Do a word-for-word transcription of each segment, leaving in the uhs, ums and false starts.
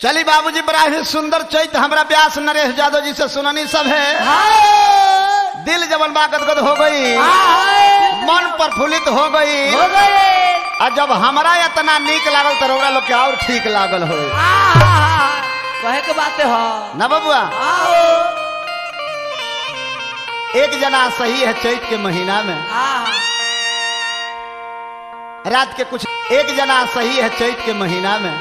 चली बाबूजी बड़ा ही सुंदर चैत हमरा व्यास नरेश यादव जी से सुननी सब है। दिल जबन बा गदगद हो गई, मन प्रफुल्लित हो गई, और जब हमरा इतना नीक लागल तो रउरा लोग के और ठीक लागल हो। कहे के बात हो ना बबुआ। एक जना सही है चैत के महीना में, रात के कुछ एक जना सही है चैत के महीना में,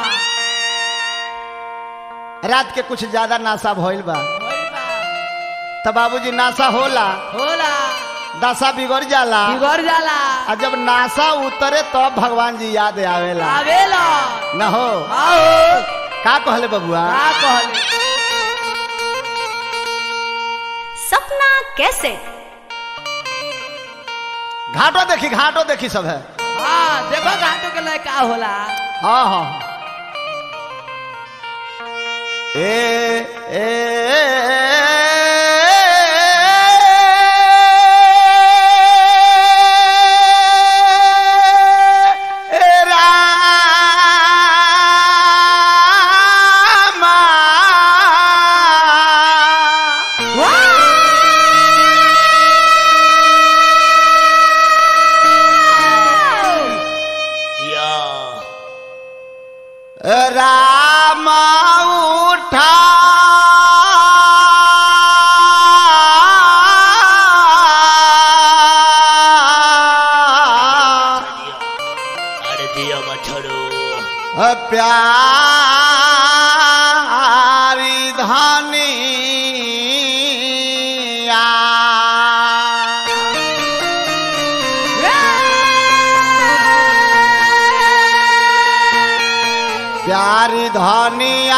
रात के कुछ ज्यादा नासा भइल बा। तब बाबूजी नासा होला होला दशा बिगड़ जाला, बिगड़ जाला, और जब नासा उतरे तब तो भगवान जी याद आवेला आवेला न हो। आओ का कहले बबुआ? का कहले? सपना कैसे घाटो देखी घाटो देखी सब है। हाँ देखो घाटों के लिए का होला। हाँ हाँ ए ए राम उठा प्यारी धनिया प्यारी धनिया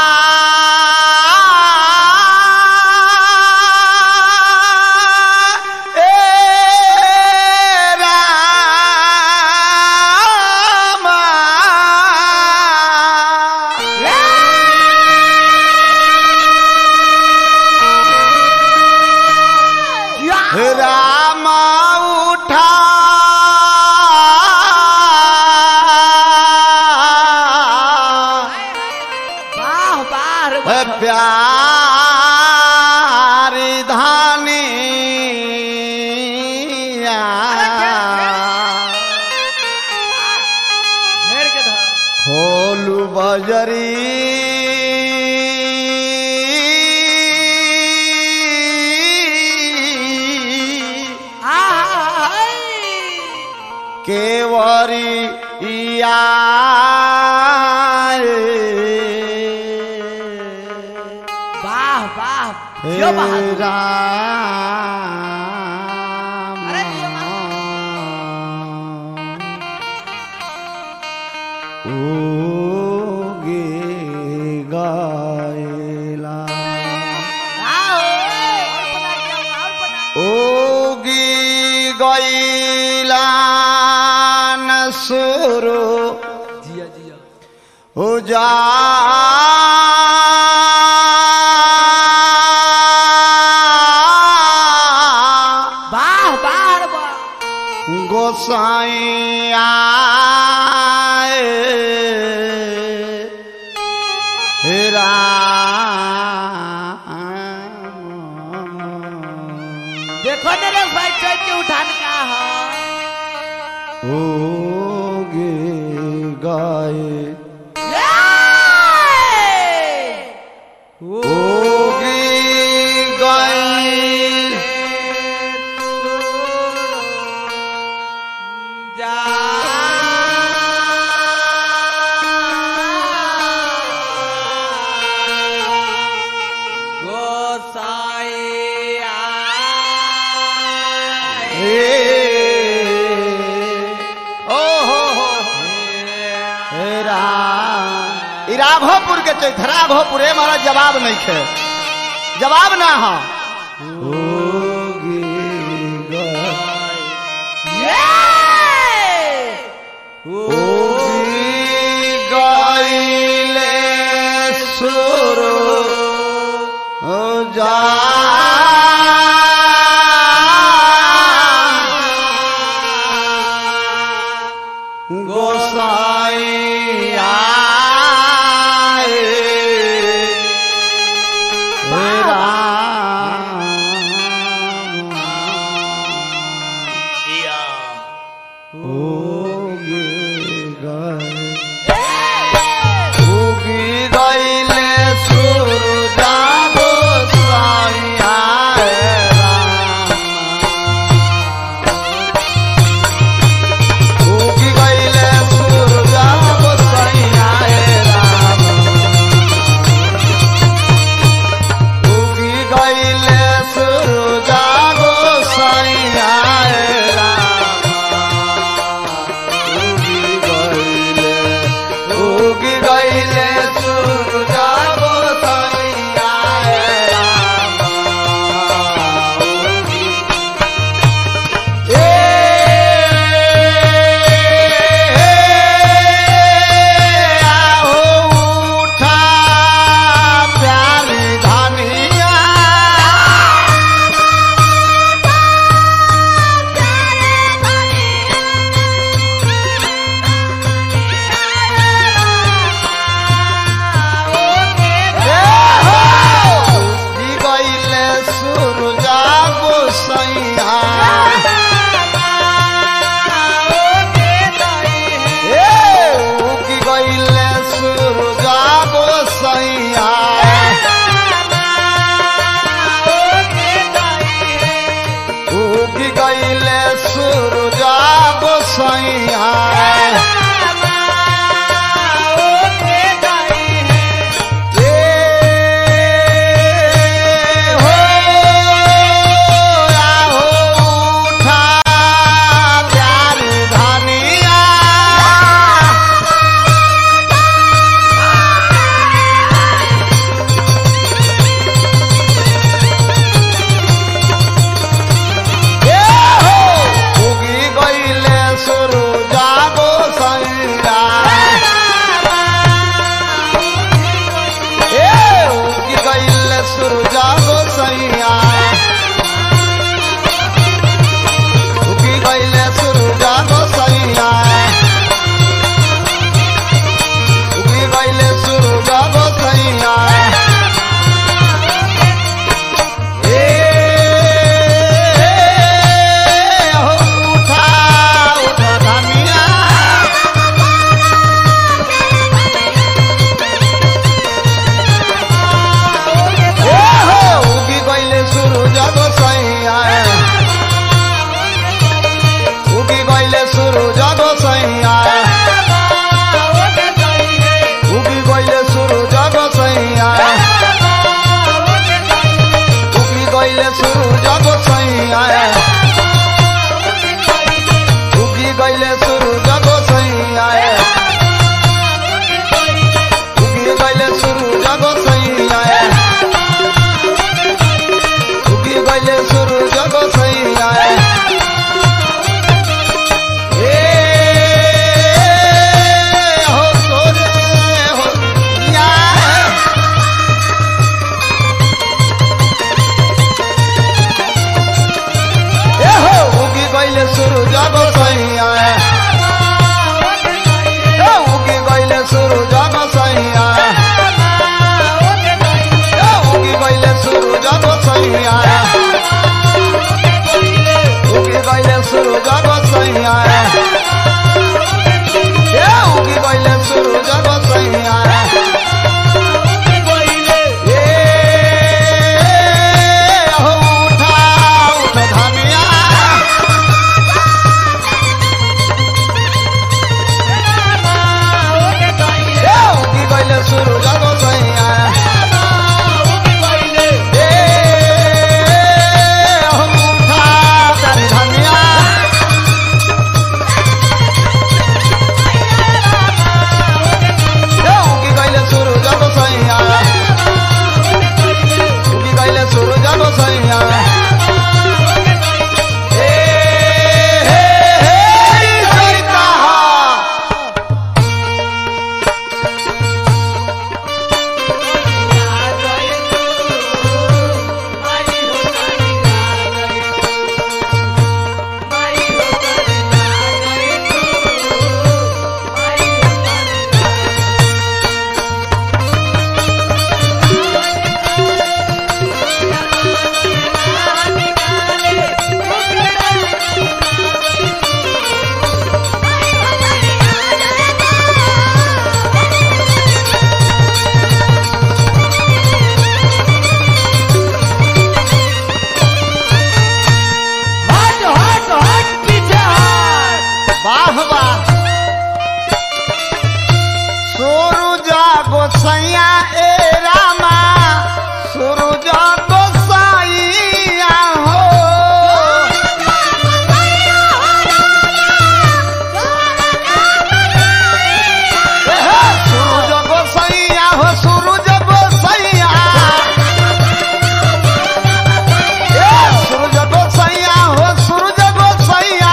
राम उठा वाह वाह प्यारी धनिया खोलू बजरी केवरी वाह वाह क्यों बहादुर राम अरे क्यों उगे गायला उगी गईला सुरु जिया जिया हो जा वाह वाह गोसाइया देखो तेरे भाई चढ़ के उठान का है होगे गाए होगी गाए जा गोसाइया राघोपुर के चैत राघोपुर हमारा जवाब नहीं खे जवाब ना हो गईले सुरो जा गोसाइया सूरज गोसैया उगी गइले सूरज गोसैया ए हो सोरे हो या ए हो उगी गइले सूरज गोसैया उगी गइले सूरज गोसैया उगी गइले सूरज गोसैया उगी गइले सूरज गोसैया उगी गइले सूरज गोसैया सूरज गोसैया ए हम उठा तारी धनिया उगी गइले सूरज गोसैया उगी गइले सूरज गोसैया ए हे हे सरिता सूरज गोसैया ए रामा सूरज गोसैया हो सूरज गोसैया हो सूरज गोसैया सूरज गोसैया हो सूरज गोसैया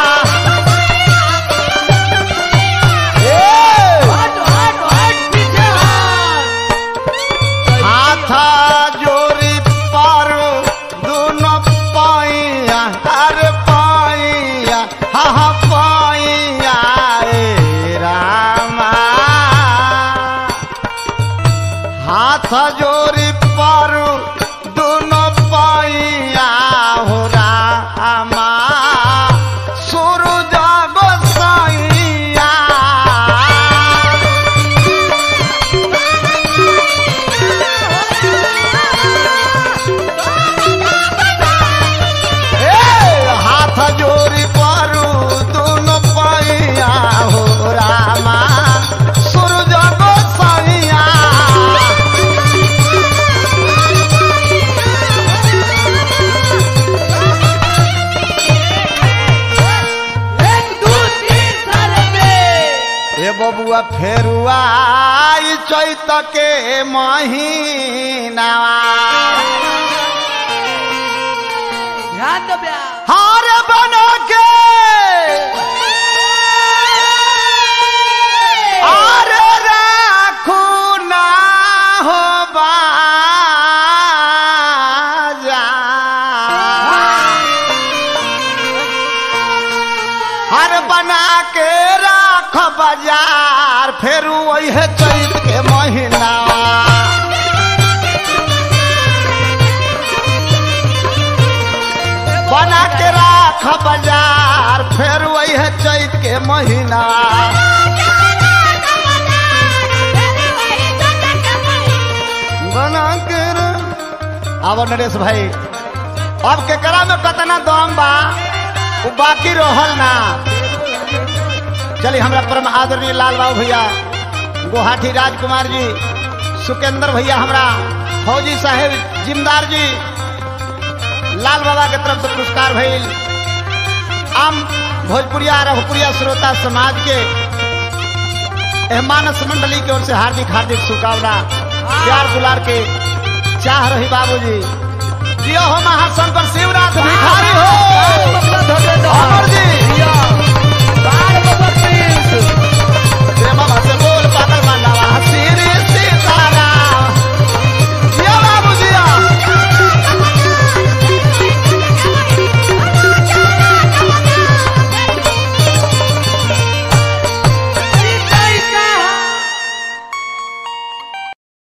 हाथा जोरी पर दोनों पाइया हर पाइया हा हा पाइया ए रामा हाथ जोरी पर दोनों पाइया हो रामा सूरज गोसैया हाथ जोरी पारू दोनों पाइया हो रामा सूरज गोसैया ए बबुआ फेरुआ आई चैत के महीना ध्यान दो ब्याह हार बना के आर राखू ना हो बाजा हर बना के राख बाजार फिर वही है चैत के महीना बना के राख बाजार फिर वही है चैत के महीना बना के अब नरेश भाई अब केकरा में कतना दम बा वो बाकी रहल ना। चलिए हमरा परम आदरणीय लाल बाबू भैया, गुवाहाटी राजकुमार जी, सुकेंद्र भैया, हमरा फौजी साहेब जिमदार जी, लाल बाबा के तरफ से पुरस्कार भइल। आम भोजपुरिया रघुपुरिया श्रोता समाज के ए मानस मंडली की ओर से हार्दिक हार्दिक शुभकामना प्यार दुलार के चाह रही बाबूजी जियो हो महाशंकर शिवनाथ भिखारी हो।